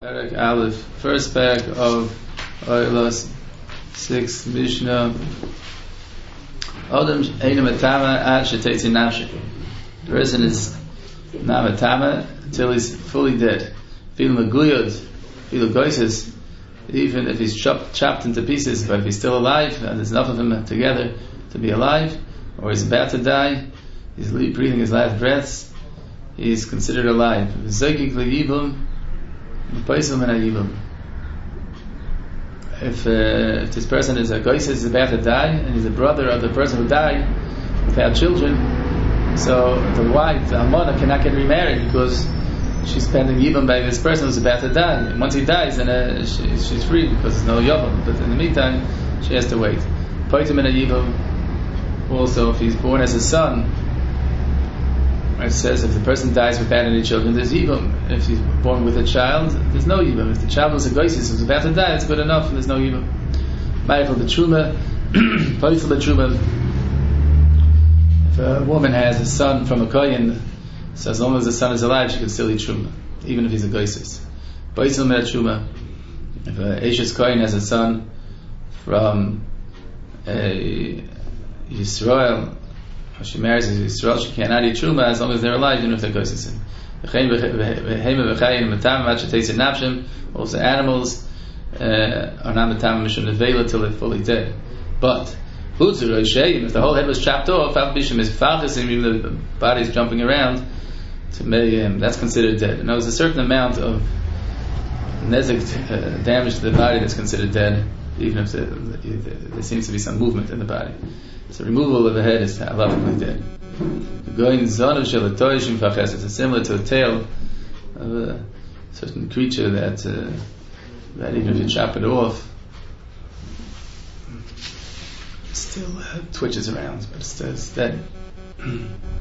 Perek Aleph, first parak of Oilos, 6th Mishnah. Odom Eina Matama Ad Shetetzi Nafshi. The person is not Matama until he's fully dead. Filu Maguyod, Filu Goises, even if he's chopped into pieces, but if he's still alive and there's enough of him together to be alive, or he's about to die, he's breathing his last breaths, he's considered alive. If this person is a goyis, is about to die, and he's a brother of the person who died without children, so the wife, the Amona, cannot get remarried because she's spending yibum by this person who's about to die. And once he dies, then she's free because there's no yibum. But in the meantime, she has to wait. Poitim in a yibum. Also, if he's born as a son, it says if the person dies without any children, there's yibum. If he's born with a child, there's no yibum. If the child was a goyis, who's about to die, it's good enough, and there's no yibum. Ma'ifel b'truma, poifel b'truma. If a woman has a son from a kohen, so as long as the son is alive, she can still eat truma, even if he's a goyis. Poifel me'at truma. If a Eishes kohen has a son from a Yisrael, if she marries a Yisrael, she cannot eat truma as long as they're alive, even if they're goyis. Also, animals are not matam mishum nevela till they're fully dead. But if the whole head was chopped off, even the body is jumping around, that's considered dead. And there's a certain amount of nezik damage to the body that's considered dead, even if there seems to be some movement in the body. So removal of the head is halachically dead. It's similar to a tail of a certain creature that even if you chop it off, it still twitches around, but it's dead.